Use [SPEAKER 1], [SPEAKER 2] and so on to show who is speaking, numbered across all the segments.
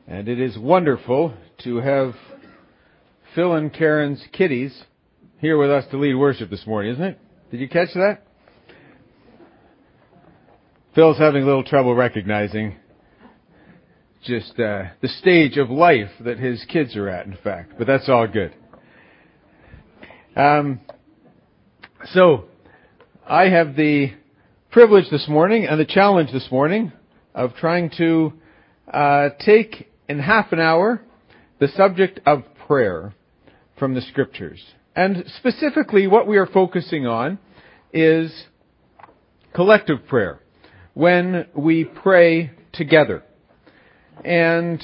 [SPEAKER 1] And it is wonderful to have Phil and Karen's kiddies here with us to lead worship this morning, isn't it? Did you catch that? Phil's having a little trouble recognizing just the stage of life that his kids are at, in fact. But that's all good. So, I have the privilege this morning and the challenge this morning of trying to take in half an hour the subject of prayer from the Scriptures. And specifically what we are focusing on is collective prayer, when we pray together. And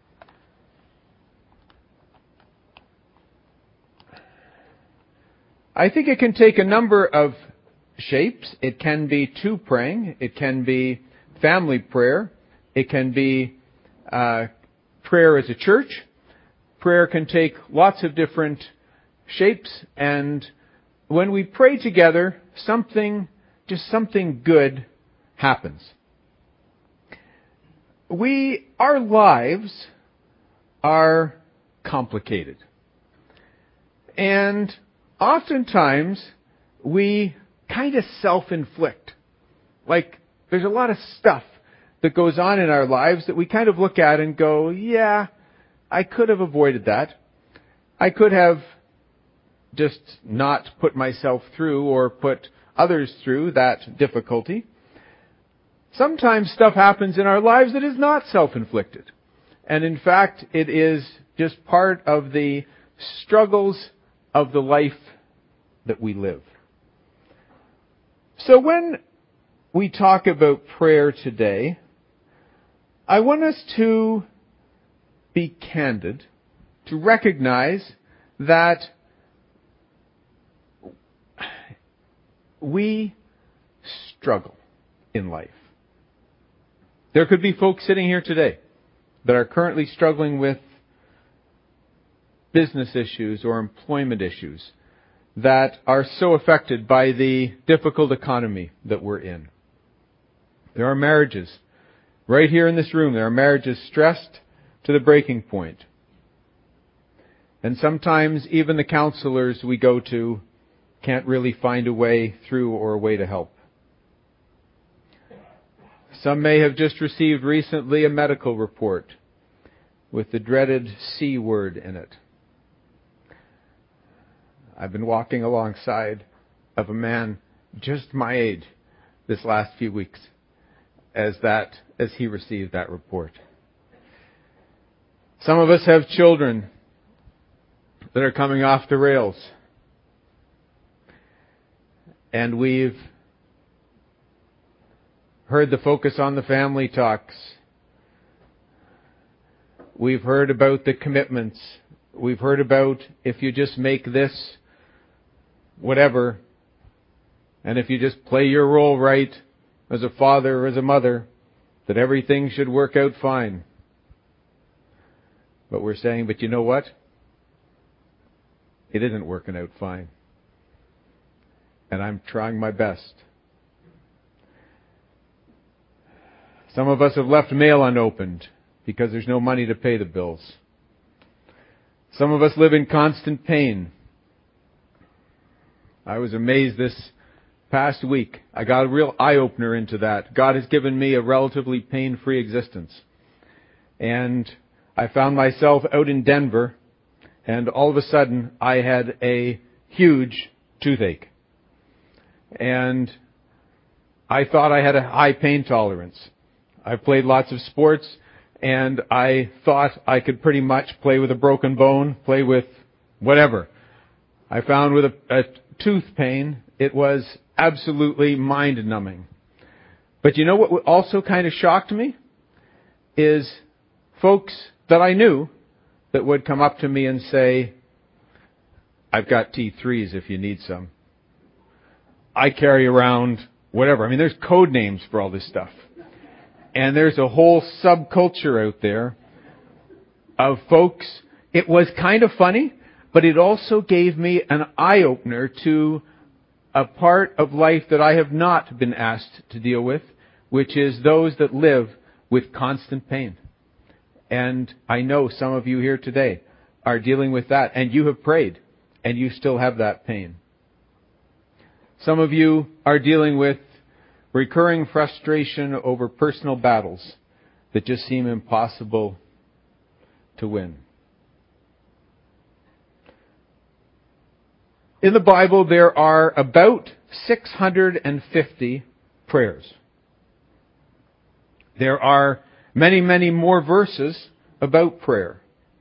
[SPEAKER 1] I think it can take a number of shapes. It can be two praying. It can be family prayer. It can be prayer as a church. Prayer can take lots of different shapes, and when we pray together, something good happens. Our lives are complicated. And oftentimes, we kind of self-inflict. Like, there's a lot of stuff that goes on in our lives that we kind of look at and go, yeah, I could have avoided that. I could have just not put myself through or put others through that difficulty. Sometimes stuff happens in our lives that is not self-inflicted. And in fact, it is just part of the struggles of the life that we live. So when we talk about prayer today, I want us to be candid, to recognize that we struggle in life. There could be folks sitting here today that are currently struggling with business issues or employment issues that are so affected by the difficult economy that we're in. There are marriages. Right here in this room, there are marriages stressed to the breaking point. And sometimes even the counselors we go to can't really find a way through or a way to help. Some may have just received recently a medical report with the dreaded C word in it. I've been walking alongside of a man just my age this last few weeks as he received that report. Some of us have children that are coming off the rails. And we've heard the focus on the family talks. We've heard about the commitments. We've heard about if you just make this whatever, and if you just play your role right as a father or as a mother, that everything should work out fine. But we're saying, but you know what? It isn't working out fine. And I'm trying my best. Some of us have left mail unopened because there's no money to pay the bills. Some of us live in constant pain. I was amazed this past week. I got a real eye-opener into that. God has given me a relatively pain-free existence. And I found myself out in Denver, and all of a sudden I had a huge toothache. And I thought I had a high pain tolerance. I played lots of sports, and I thought I could pretty much play with a broken bone, play with whatever. I found with a tooth pain, it was absolutely mind-numbing. But you know what also kind of shocked me? Is folks that I knew that would come up to me and say, I've got T3s if you need some. I carry around whatever. I mean, there's code names for all this stuff. And there's a whole subculture out there of folks. It was kind of funny, but it also gave me an eye-opener to a part of life that I have not been asked to deal with, which is those that live with constant pain. And I know some of you here today are dealing with that, and you have prayed, and you still have that pain. Some of you are dealing with recurring frustration over personal battles that just seem impossible to win. In the Bible, there are about 650 prayers. There are many, many more verses about prayer.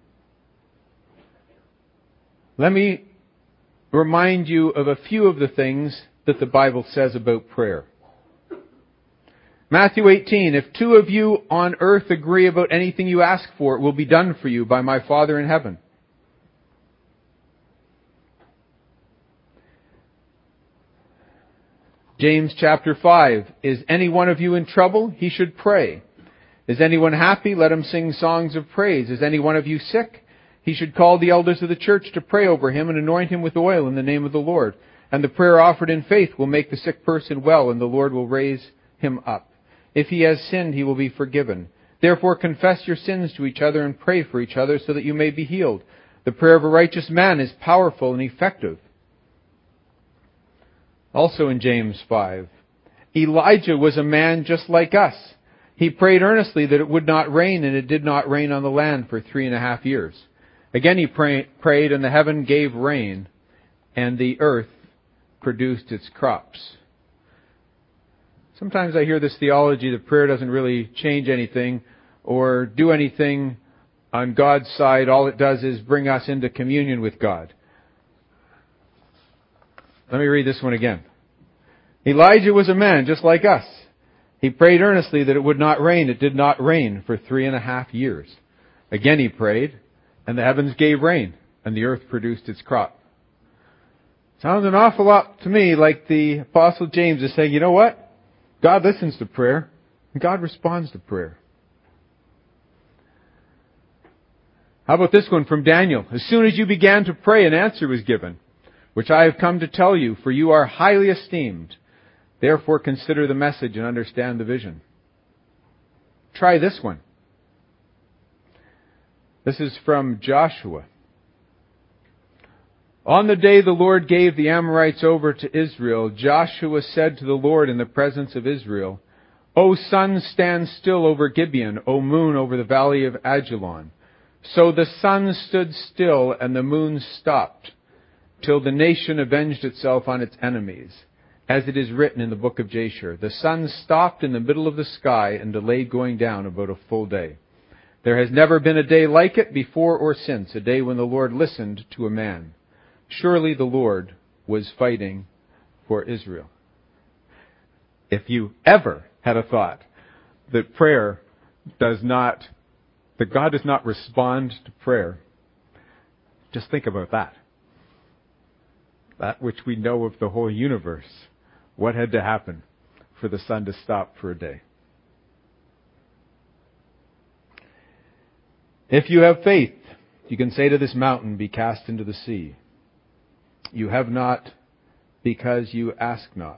[SPEAKER 1] Let me remind you of a few of the things that the Bible says about prayer. Matthew 18, if two of you on earth agree about anything you ask for, it will be done for you by my Father in heaven. James chapter 5, is any one of you in trouble? He should pray. Is anyone happy? Let him sing songs of praise. Is any one of you sick? He should call the elders of the church to pray over him and anoint him with oil in the name of the Lord. And the prayer offered in faith will make the sick person well, and the Lord will raise him up. If he has sinned, he will be forgiven. Therefore confess your sins to each other and pray for each other so that you may be healed. The prayer of a righteous man is powerful and effective. Also in James 5, Elijah was a man just like us. He prayed earnestly that it would not rain, and it did not rain on the land for 3.5 years. Again he prayed, and the heaven gave rain, and the earth produced its crops. Sometimes I hear this theology that prayer doesn't really change anything or do anything on God's side. All it does is bring us into communion with God. Let me read this one again. Elijah was a man just like us. He prayed earnestly that it would not rain. It did not rain for 3.5 years. Again he prayed, and the heavens gave rain, and the earth produced its crop. Sounds an awful lot to me like the Apostle James is saying, you know what? God listens to prayer, and God responds to prayer. How about this one from Daniel? As soon as you began to pray, an answer was given, which I have come to tell you, for you are highly esteemed. Therefore consider the message and understand the vision. Try this one. This is from Joshua. On the day the Lord gave the Amorites over to Israel, Joshua said to the Lord in the presence of Israel, O sun, stand still over Gibeon, O moon, over the valley of Ajalon. So the sun stood still and the moon stopped, till the nation avenged itself on its enemies. As it is written in the book of Jasher, the sun stopped in the middle of the sky and delayed going down about a full day. There has never been a day like it before or since, a day when the Lord listened to a man. Surely the Lord was fighting for Israel. If you ever had a thought that that God does not respond to prayer, just think about that. That which we know of the whole universe. What had to happen for the sun to stop for a day? If you have faith, you can say to this mountain, be cast into the sea. You have not because you ask not.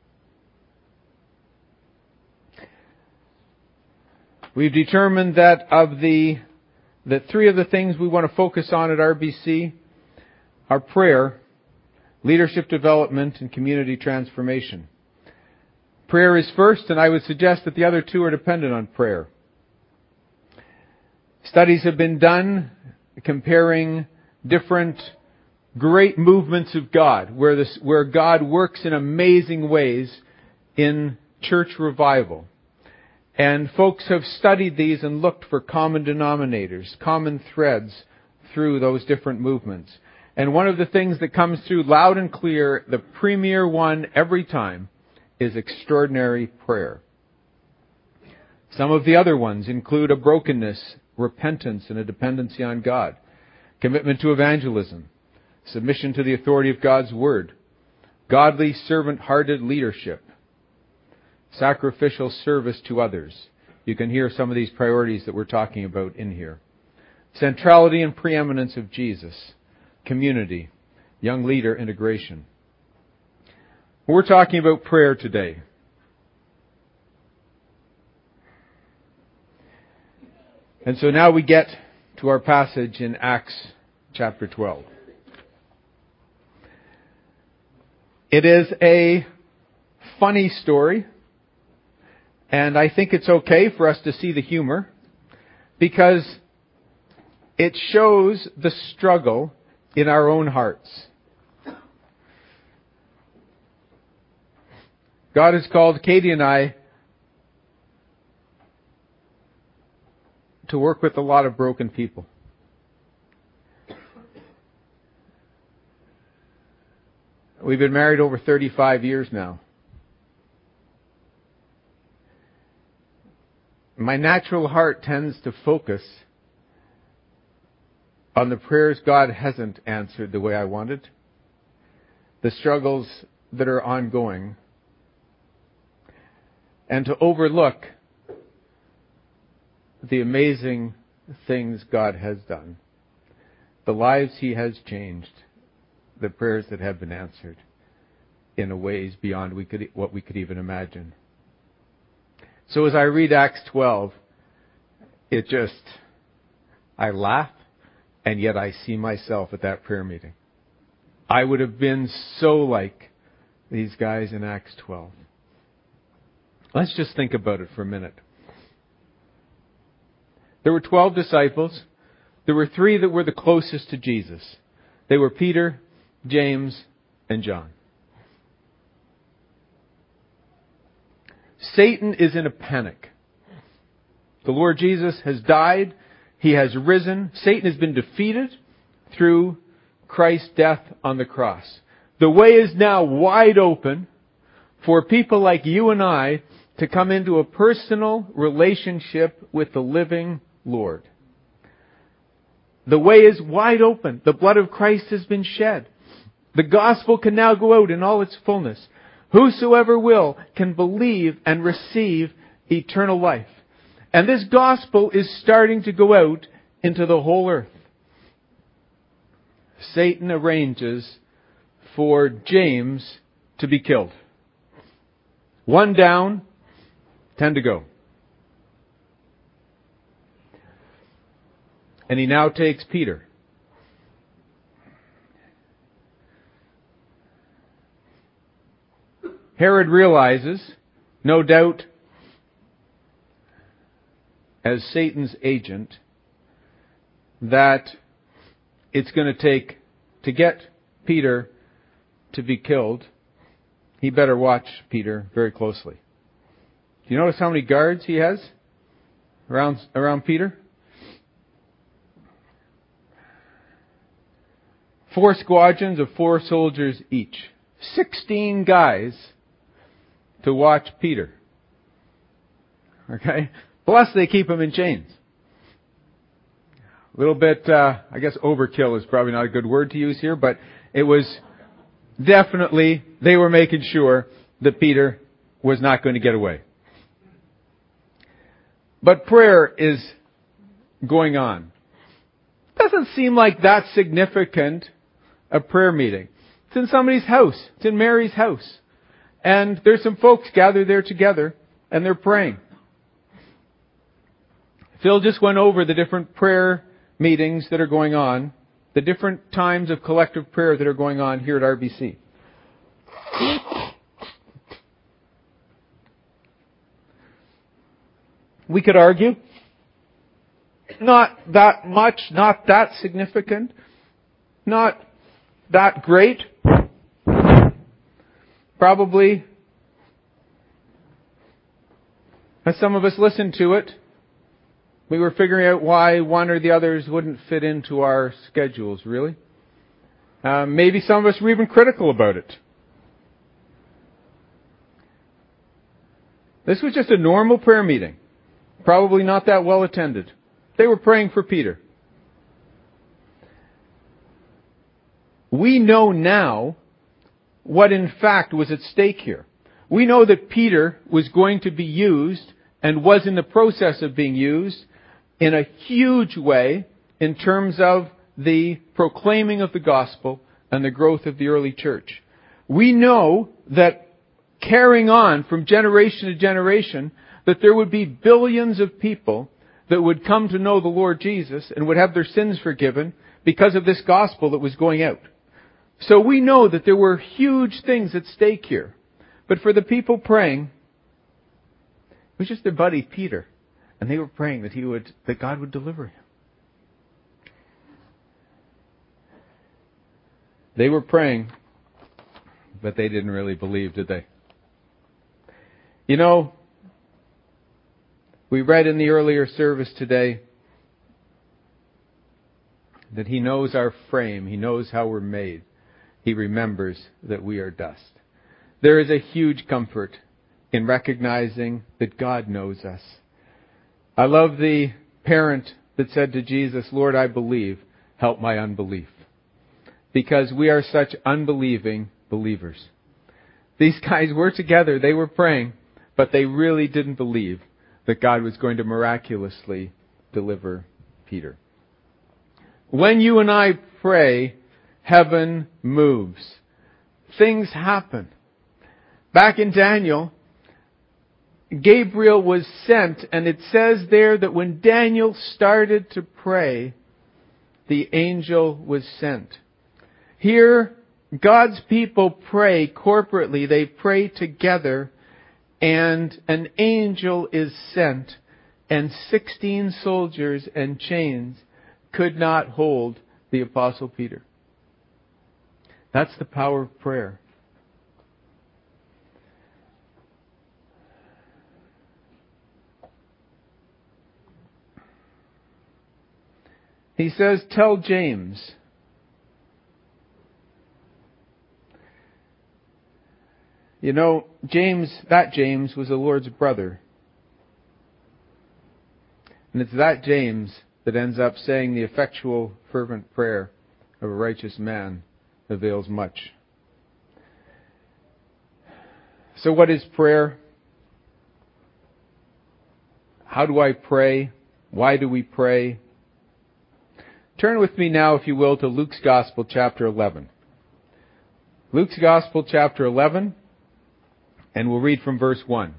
[SPEAKER 1] We've determined that of the three of the things we want to focus on at RBC are prayer, leadership development, and community transformation. Prayer is first, and I would suggest that the other two are dependent on prayer. Studies have been done comparing different great movements of God, where God works in amazing ways in church revival. And folks have studied these and looked for common denominators, common threads through those different movements. And one of the things that comes through loud and clear, the premier one every time, is extraordinary prayer. Some of the other ones include a brokenness, repentance, and a dependency on God, commitment to evangelism, submission to the authority of God's Word, godly servant-hearted leadership, sacrificial service to others. You can hear some of these priorities that we're talking about in here. Centrality and preeminence of Jesus, community, young leader integration. We're talking about prayer today. And so now we get to our passage in Acts chapter 12. It is a funny story, and I think it's okay for us to see the humor, because it shows the struggle in our own hearts. God has called Katie and I to work with a lot of broken people. We've been married over 35 years now. My natural heart tends to focus on the prayers God hasn't answered the way I wanted, the struggles that are ongoing, and to overlook the amazing things God has done, the lives He has changed, the prayers that have been answered in ways beyond what we could even imagine. So as I read Acts 12, I laugh, and yet I see myself at that prayer meeting. I would have been so like these guys in Acts 12. Let's just think about it for a minute. There were 12 disciples. There were 3 that were the closest to Jesus. They were Peter, James, and John. Satan is in a panic. The Lord Jesus has died. He has risen. Satan has been defeated through Christ's death on the cross. The way is now wide open for people like you and I to come into a personal relationship with the living Lord. The way is wide open. The blood of Christ has been shed. The gospel can now go out in all its fullness. Whosoever will can believe and receive eternal life. And this gospel is starting to go out into the whole earth. Satan arranges for James to be killed. 1 down, 10 to go. And he now takes Peter. Herod realizes, no doubt, as Satan's agent, that it's going to take, to get Peter to be killed, he better watch Peter very closely. Do you notice how many guards he has around Peter? 4 squadrons of 4 soldiers each. 16 guys to watch Peter. Okay? Plus they keep him in chains. A little bit, I guess overkill is probably not a good word to use here, but it was definitely, they were making sure that Peter was not going to get away. But prayer is going on. Doesn't seem like that significant a prayer meeting. It's in somebody's house. It's in Mary's house. And there's some folks gathered there together, and they're praying. Phil just went over the different prayer meetings that are going on, the different times of collective prayer that are going on here at RBC. We could argue, not that much, not that significant, not that great. Probably, as some of us listened to it, we were figuring out why one or the others wouldn't fit into our schedules, really. Maybe some of us were even critical about it. This was just a normal prayer meeting. Probably not that well attended. They were praying for Peter. We know now what in fact was at stake here. We know that Peter was going to be used and was in the process of being used in a huge way in terms of the proclaiming of the gospel and the growth of the early church. We know that carrying on from generation to generation, that there would be billions of people that would come to know the Lord Jesus and would have their sins forgiven because of this gospel that was going out. So we know that there were huge things at stake here. But for the people praying, it was just their buddy Peter. And they were praying that God would deliver him. They were praying, but they didn't really believe, did they? You know, we read in the earlier service today that He knows our frame. He knows how we're made. He remembers that we are dust. There is a huge comfort in recognizing that God knows us. I love the parent that said to Jesus, Lord, I believe, help my unbelief. Because we are such unbelieving believers. These guys were together, they were praying, but they really didn't believe that God was going to miraculously deliver Peter. When you and I pray, heaven moves. Things happen. Back in Daniel, Gabriel was sent, and it says there that when Daniel started to pray, the angel was sent. Here, God's people pray corporately. They pray together, and an angel is sent, and 16 soldiers and chains could not hold the Apostle Peter. That's the power of prayer. He says, tell James. You know, that James was the Lord's brother. And it's that James that ends up saying the effectual, fervent prayer of a righteous man avails much. So what is prayer? How do I pray? Why do we pray? Turn with me now, if you will, to Luke's Gospel, chapter 11. Luke's Gospel, chapter 11, and we'll read from verse 1.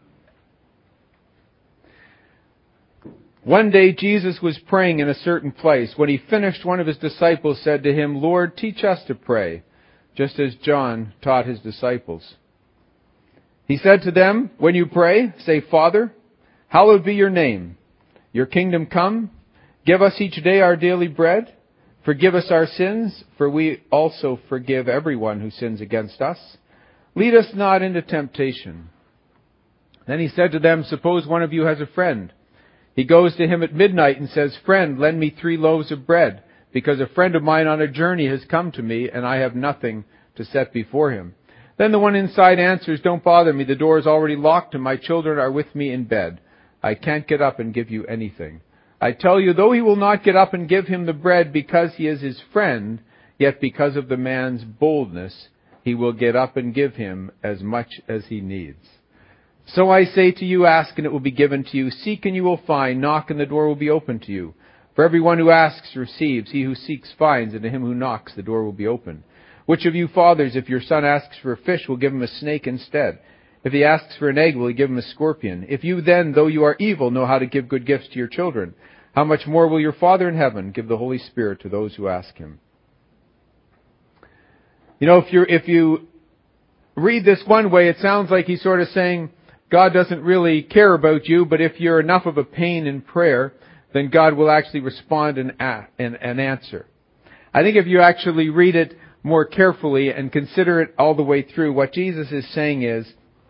[SPEAKER 1] One day Jesus was praying in a certain place. When he finished, one of his disciples said to him, Lord, teach us to pray, just as John taught his disciples. He said to them, when you pray, say, Father, hallowed be your name. Your kingdom come. Give us each day our daily bread. Forgive us our sins, for we also forgive everyone who sins against us. Lead us not into temptation. Then he said to them, suppose one of you has a friend. He goes to him at midnight and says, Friend, lend me 3 loaves of bread, because a friend of mine on a journey has come to me, and I have nothing to set before him. Then the one inside answers, Don't bother me, the door is already locked, and my children are with me in bed. I can't get up and give you anything. I tell you, though he will not get up and give him the bread because he is his friend, yet because of the man's boldness, he will get up and give him as much as he needs. So I say to you, ask and it will be given to you. Seek and you will find. Knock and the door will be opened to you. For everyone who asks receives. He who seeks finds. And to him who knocks the door will be opened. Which of you fathers, if your son asks for a fish, will give him a snake instead? If he asks for an egg, will he give him a scorpion? If you then, though you are evil, know how to give good gifts to your children, how much more will your Father in heaven give the Holy Spirit to those who ask him? You know, if you read this one way, it sounds like he's sort of saying, God doesn't really care about you, but if you're enough of a pain in prayer, then God will actually respond and answer. I think if you actually read it more carefully and consider it all the way through, what Jesus is saying is,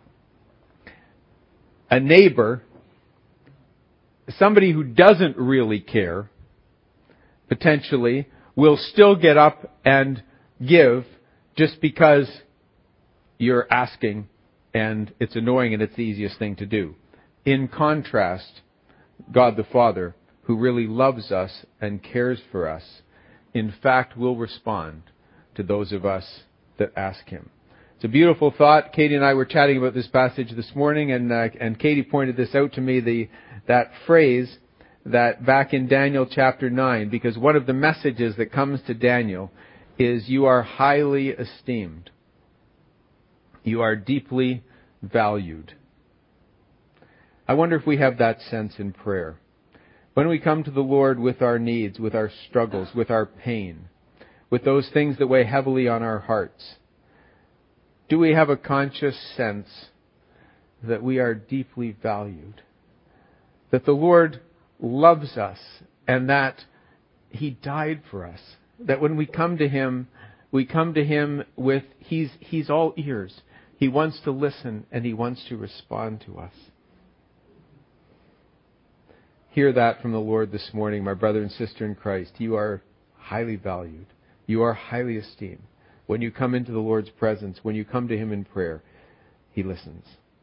[SPEAKER 1] a neighbor, somebody who doesn't really care, potentially, will still get up and give just because you're asking and it's annoying and it's the easiest thing to do. In contrast, God the Father, who really loves us and cares for us, in fact will respond to those of us that ask him. It's a beautiful thought. Katie and I were chatting about this passage this morning, and Katie pointed this out to me, that phrase that back in Daniel chapter 9, because one of the messages that comes to Daniel is you are highly esteemed. You are deeply valued. I wonder if we have that sense in prayer. When we come to the Lord with our needs, with our struggles, with our pain, with those things that weigh heavily on our hearts, do we have a conscious sense that we are deeply valued? That the Lord loves us and that He died for us? That when we come to Him with, He's all ears. He wants to listen and He wants to respond to us. Hear that from the Lord this morning, my brother and sister in Christ. You are highly valued. You are highly esteemed. When you come into the Lord's presence, when you come to Him in prayer, He listens.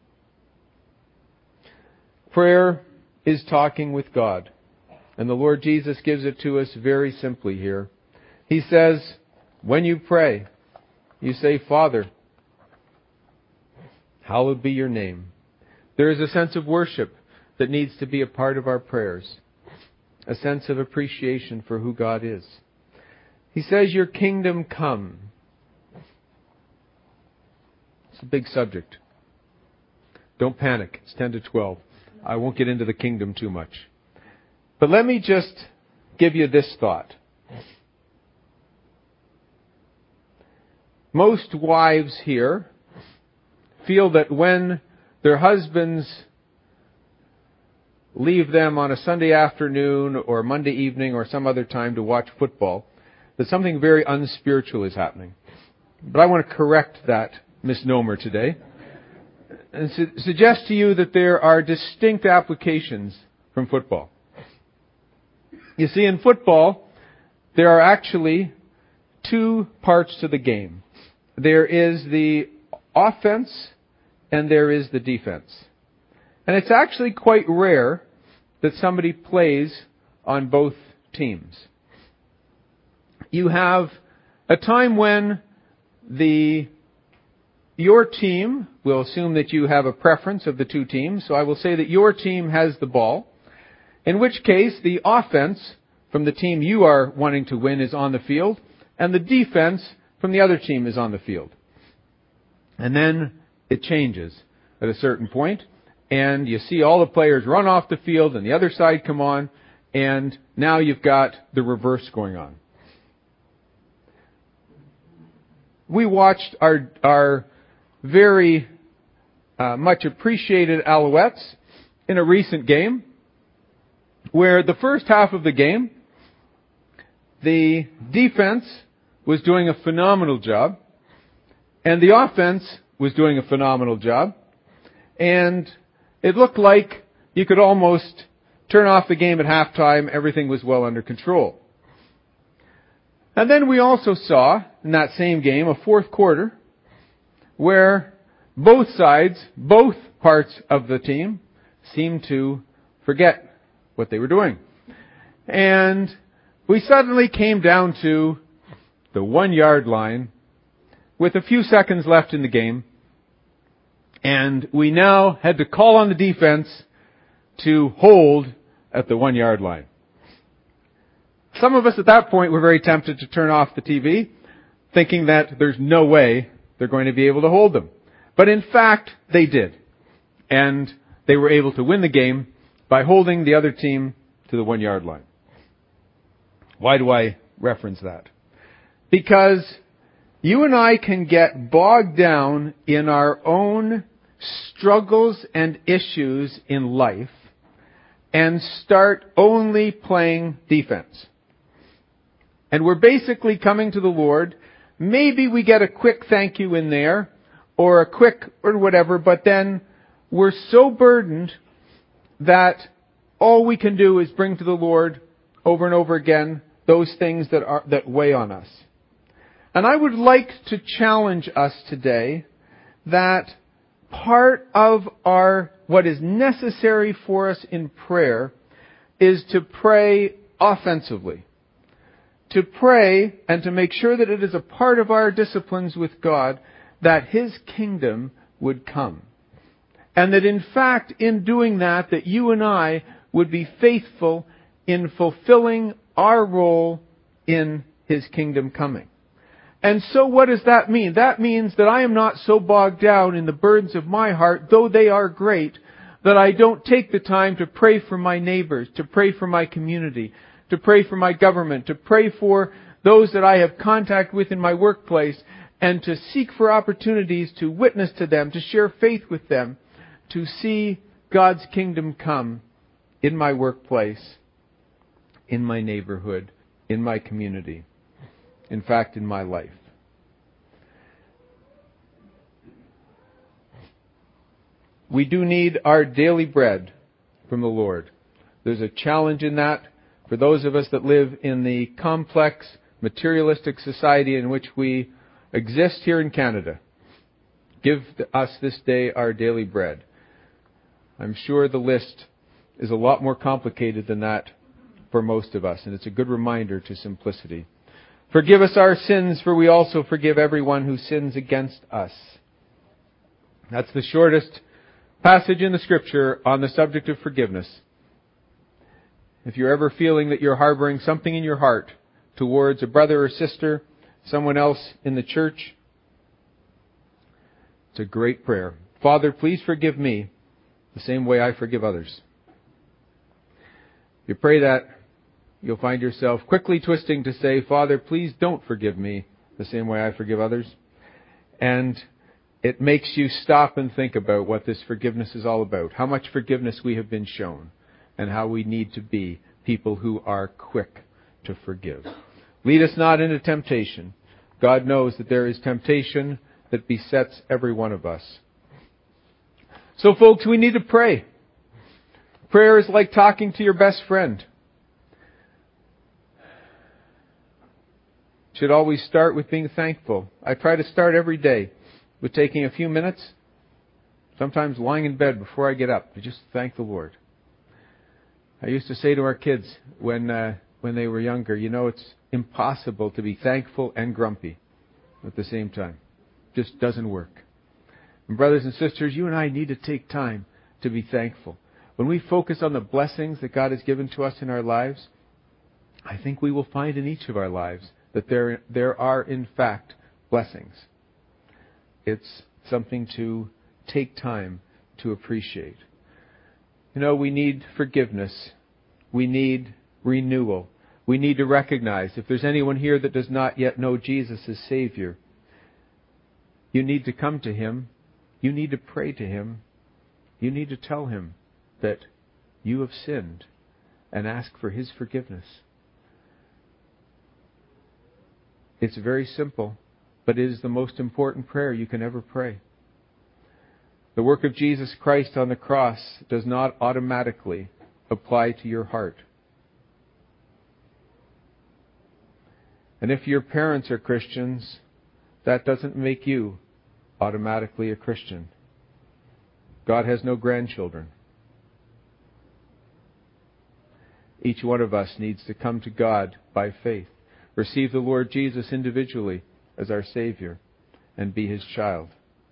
[SPEAKER 1] Prayer is talking with God. And the Lord Jesus gives it to us very simply here. He says, when you pray, you say, Father, hallowed be your name. There is a sense of worship that needs to be a part of our prayers. A sense of appreciation for who God is. He says, your kingdom come. It's a big subject. Don't panic. It's 10 to 12. I won't get into the kingdom too much. But let me just give you this thought. Most wives here feel that when their husbands leave them on a Sunday afternoon or Monday evening or some other time to watch football, that something very unspiritual is happening. But I want to correct that misnomer today and suggest to you that there are distinct applications from football. You see, in football, there are actually two parts to the game. There is the offense and there is the defense. And it's actually quite rare that somebody plays on both teams. You have a time when your team, we'll assume that you have a preference of the two teams, so I will say that your team has the ball, in which case the offense from the team you are wanting to win is on the field, and the defense from the other team is on the field. And then it changes at a certain point, and you see all the players run off the field and the other side come on, and now you've got the reverse going on. We watched our very much appreciated Alouettes in a recent game where the first half of the game, the defense was doing a phenomenal job and the offense was doing a phenomenal job, and it looked like you could almost turn off the game at halftime. Everything was well under control. And then we also saw in that same game a fourth quarter where both sides, both parts of the team seemed to forget what they were doing. And we suddenly came down to the 1-yard line with a few seconds left in the game. And we now had to call on the defense to hold at the 1-yard line. Some of us at that point were very tempted to turn off the TV, thinking that there's no way they're going to be able to hold them. But in fact, they did. And they were able to win the game by holding the other team to the 1-yard line. Why do I reference that? Because you and I can get bogged down in our own struggles and issues in life and start only playing defense. And we're basically coming to the Lord. Maybe we get a quick thank you in there or a quick or whatever, but then we're so burdened that all we can do is bring to the Lord over and over again those things that weigh on us. And I would like to challenge us today that part of what is necessary for us in prayer is to pray offensively. To pray and to make sure that it is a part of our disciplines with God that His kingdom would come. And that in fact, in doing that you and I would be faithful in fulfilling our role in His kingdom coming. And so what does that mean? That means that I am not so bogged down in the burdens of my heart, though they are great, that I don't take the time to pray for my neighbors, to pray for my community, to pray for my government, to pray for those that I have contact with in my workplace, and to seek for opportunities to witness to them, to share faith with them, to see God's kingdom come in my workplace, in my neighborhood, in my community, in fact, in my life. We do need our daily bread from the Lord. There's a challenge in that for those of us that live in the complex, materialistic society in which we exist here in Canada. Give us this day our daily bread. I'm sure the list is a lot more complicated than that for most of us, and it's a good reminder to simplicity. Forgive us our sins, for we also forgive everyone who sins against us. That's the shortest passage in the Scripture on the subject of forgiveness. If you're ever feeling that you're harboring something in your heart towards a brother or sister, someone else in the church, it's a great prayer. Father, please forgive me the same way I forgive others. If you pray that, you'll find yourself quickly twisting to say, Father, please don't forgive me the same way I forgive others. And it makes you stop and think about what this forgiveness is all about, how much forgiveness we have been shown, and how we need to be people who are quick to forgive. Lead us not into temptation. God knows that there is temptation that besets every one of us. So folks, we need to pray. Prayer is like talking to your best friend. Should always start with being thankful. I try to start every day with taking a few minutes, sometimes lying in bed before I get up, to just thank the Lord. I used to say to our kids when they were younger, it's impossible to be thankful and grumpy at the same time. It just doesn't work. And brothers and sisters, you and I need to take time to be thankful. When we focus on the blessings that God has given to us in our lives, I think we will find in each of our lives that there are in fact blessings. It's something to take time to appreciate. We need forgiveness. We need renewal. We need to recognize if there's anyone here that does not yet know Jesus as Savior, you need to come to Him. You need to pray to Him. You need to tell Him that you have sinned and ask for His forgiveness. It's very simple, but it is the most important prayer you can ever pray. The work of Jesus Christ on the cross does not automatically apply to your heart. And if your parents are Christians, that doesn't make you automatically a Christian. God has no grandchildren. Each one of us needs to come to God by faith, receive the Lord Jesus individually as our Savior, and be His child.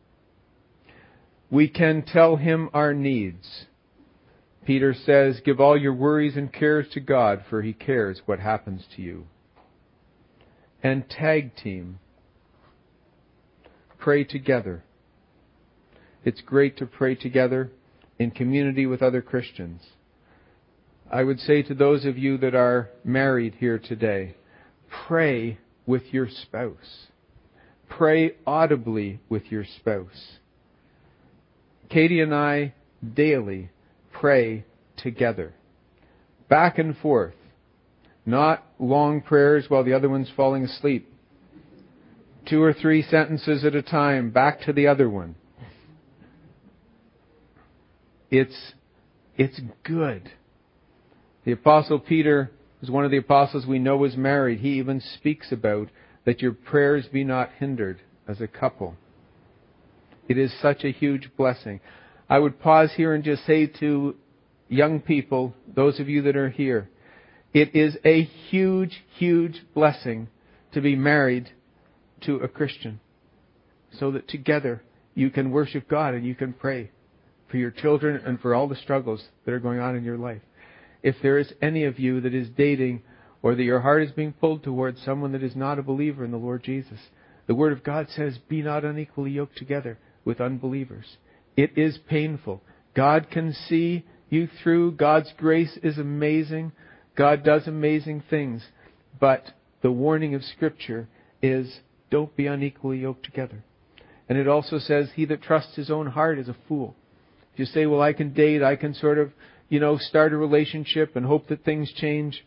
[SPEAKER 1] We can tell Him our needs. Peter says, give all your worries and cares to God, for He cares what happens to you. And tag team. Pray together. It's great to pray together in community with other Christians. I would say to those of you that are married here today, pray with your spouse. Pray audibly with your spouse. Katie and I daily pray together. Back and forth. Not long prayers while the other one's falling asleep. 2 or 3 sentences at a time, back to the other one. It's good. The Apostle Peter is one of the apostles we know was married. He even speaks about that your prayers be not hindered as a couple. It is such a huge blessing. I would pause here and just say to young people, those of you that are here, it is a huge, huge blessing to be married to a Christian, so that together you can worship God and you can pray for your children and for all the struggles that are going on in your life. If there is any of you that is dating or that your heart is being pulled towards someone that is not a believer in the Lord Jesus, the Word of God says, be not unequally yoked together with unbelievers. It is painful. God can see you through. God's grace is amazing. God does amazing things. But the warning of Scripture is, don't be unequally yoked together. And it also says, he that trusts his own heart is a fool. If you say, well, I can date, I can sort of, start a relationship and hope that things change.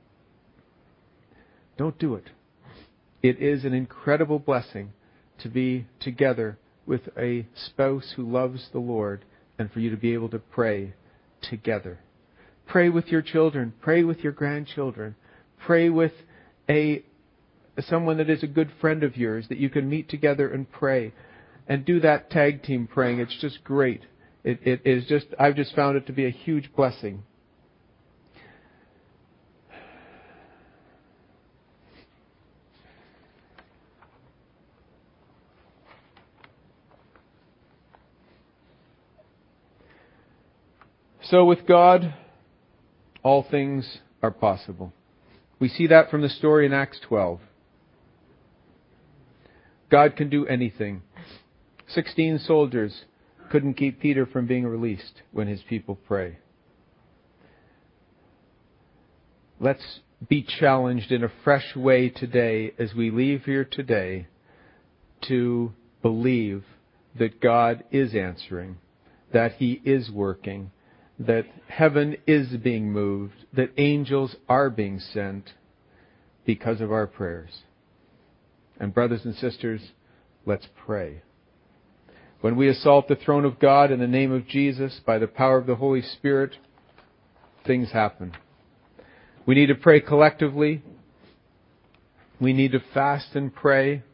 [SPEAKER 1] Don't do it. It is an incredible blessing to be together with a spouse who loves the Lord and for you to be able to pray together. Pray with your children. Pray with your grandchildren. Pray with someone that is a good friend of yours that you can meet together and pray. And do that tag team praying. It's just great. It is just, I've just found it to be a huge blessing. So with God, all things are possible. We see that from the story in Acts 12. God can do anything. 16 soldiers couldn't keep Peter from being released when his people pray. Let's be challenged in a fresh way today as we leave here today to believe that God is answering, that He is working, that heaven is being moved, that angels are being sent because of our prayers. And brothers and sisters, let's pray. When we assault the throne of God in the name of Jesus, by the power of the Holy Spirit, things happen. We need to pray collectively. We need to fast and pray.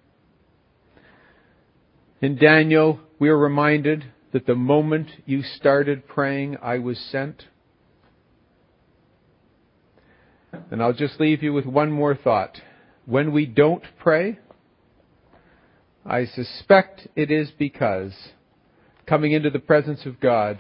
[SPEAKER 1] In Daniel, we are reminded that the moment you started praying, I was sent. And I'll just leave you with one more thought. When we don't pray, I suspect it is because coming into the presence of God,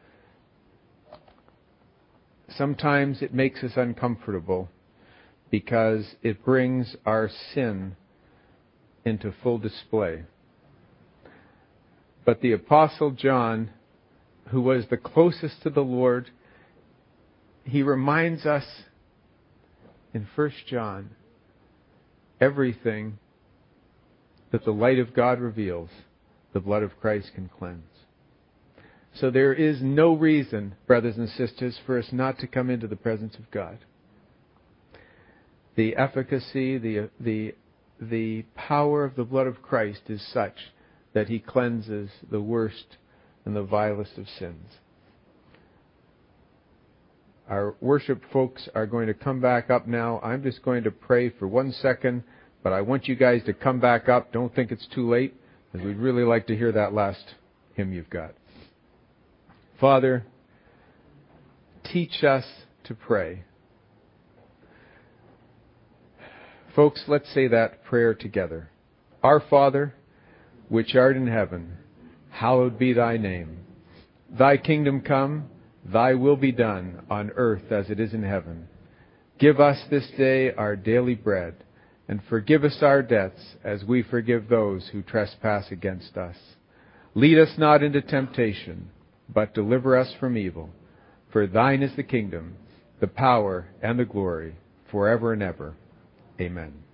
[SPEAKER 1] sometimes it makes us uncomfortable because it brings our sin into full display. But the Apostle John, who was the closest to the Lord, he reminds us in 1 John, everything that the light of God reveals, the blood of Christ can cleanse. So there is no reason, brothers and sisters, for us not to come into the presence of God. The efficacy, the power of the blood of Christ is such that He cleanses the worst and the vilest of sins. Our worship folks are going to come back up now. I'm just going to pray for 1 second, but I want you guys to come back up. Don't think it's too late, because we'd really like to hear that last hymn you've got. Father, teach us to pray. Folks, let's say that prayer together. Our Father, which art in heaven, hallowed be thy name. Thy kingdom come, thy will be done on earth as it is in heaven. Give us this day our daily bread, and forgive us our debts as we forgive those who trespass against us. Lead us not into temptation, but deliver us from evil. For thine is the kingdom, the power, and the glory, forever and ever. Amen.